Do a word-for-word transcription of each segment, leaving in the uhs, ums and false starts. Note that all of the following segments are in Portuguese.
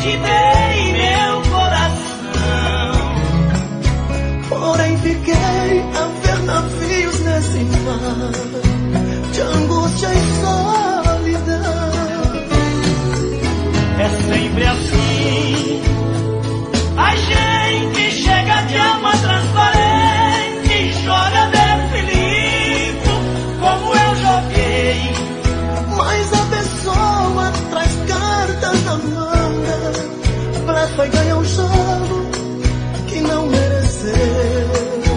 te dei meu coração. Porém fiquei a ver navios nesse mar de angústia e solidão. É sempre assim, a gente chega de alma transparente, joga verso limpo, como eu joguei. Mas a pessoa traz cartas na manga, blefa e ganha um jogo que não mereceu.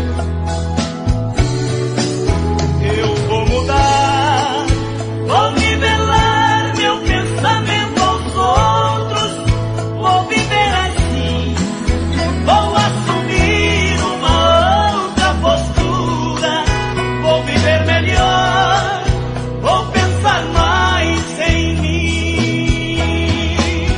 Eu vou mudar, vou nivelar meu pensamento aos outros, vou viver assim, vou assumir uma outra postura, vou viver melhor, vou pensar mais em mim.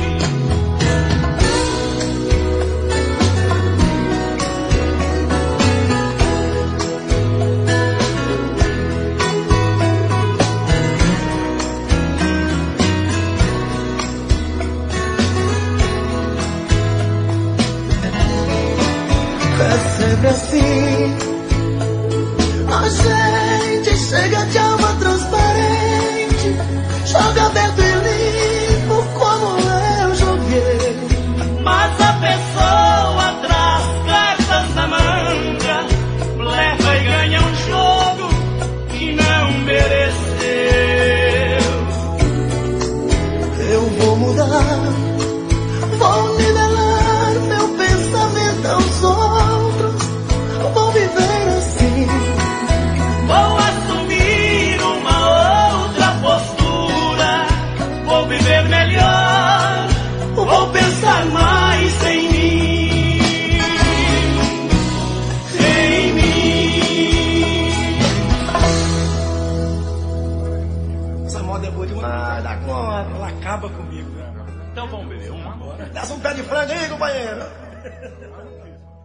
É sempre assim, a gente chega de alma transparente, joga aberto e limpo como eu joguei. Mas a pessoa traz cartas na manga, blefa e ganha um jogo que não mereceu. Eu vou mudar, vou nivelar meu pensamento aos outros, vou viver assim. Vou assumir uma outra postura, vou viver melhor, vou pensar mais em mim, em mim. Essa moda é boa demais, dá conta, ela acaba comigo, né? Então vamos beber uma? Desce um pé de frango aí, companheiro.